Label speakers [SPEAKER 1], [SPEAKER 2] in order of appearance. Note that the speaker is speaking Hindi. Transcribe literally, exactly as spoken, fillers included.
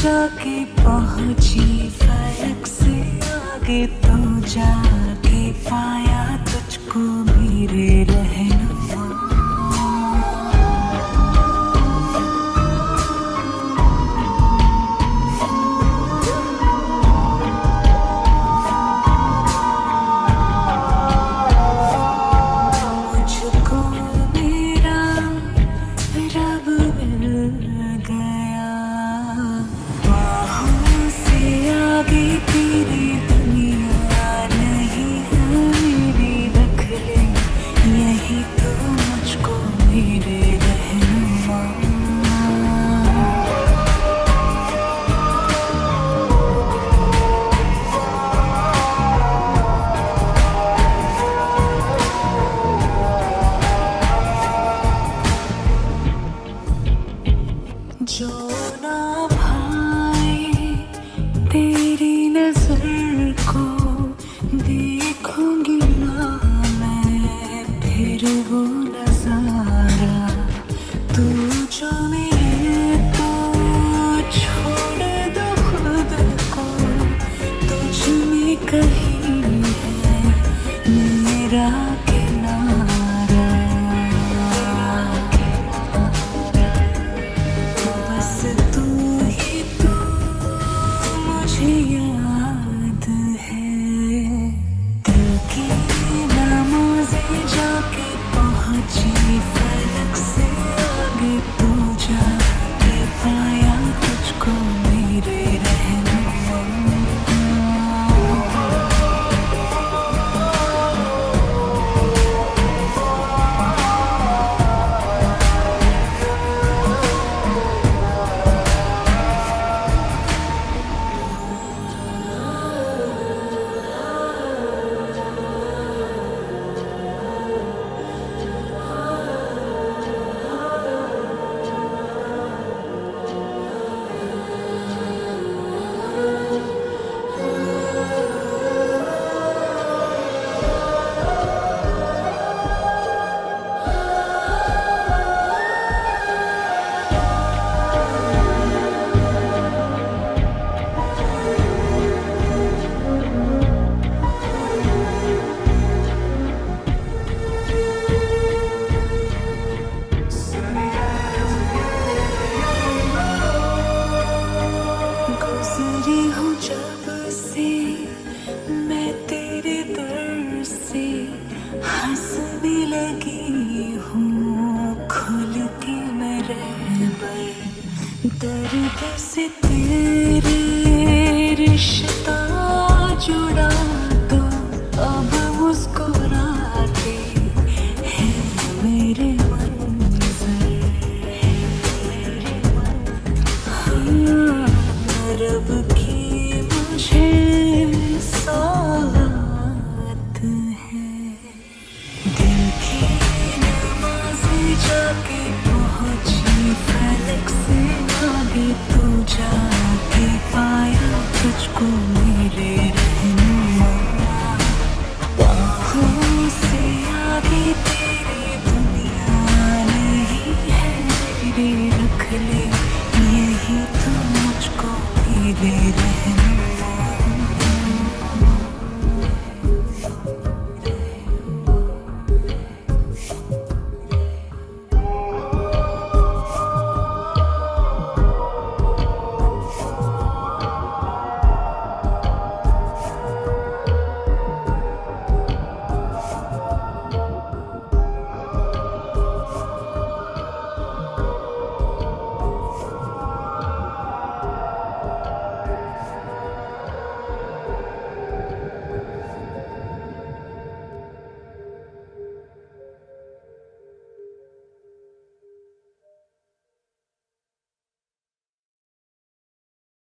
[SPEAKER 1] जाके पहुंची फलक से आगे, तो जाके पाया तुझको मेरे रहनुमा। मुझको मेरा रब मिल गया, बाहों से आगे तेरी दुनिया नहीं है मेरी, रख ले यही तो मुझको मेरे रहनुमा। जो ना भाई तेरी नजर को देखूंगी ना मैं फिर वो नजारा, तू जो मिले तो छोड़ दो खुद को, तुझ में कहीं है मेरा किनारा। बस तू ही तू मुझे याद है, दिल की नमाज़ें जाके पहुंची फलक से आगे, तो जाके पाया तुझको मेरे रहनुमा। गुजरी हूँ जब से मैं तेरे दर से, हंसने लगी हूँ खुल के मैं रहबर, दर्द से तेरे रिश्ता जुड़ा तो अब मुस्कुराते हैं मेरे मंजर। हाँ, रब की मुझे सौगात है, दिल की नमाज़ें जाके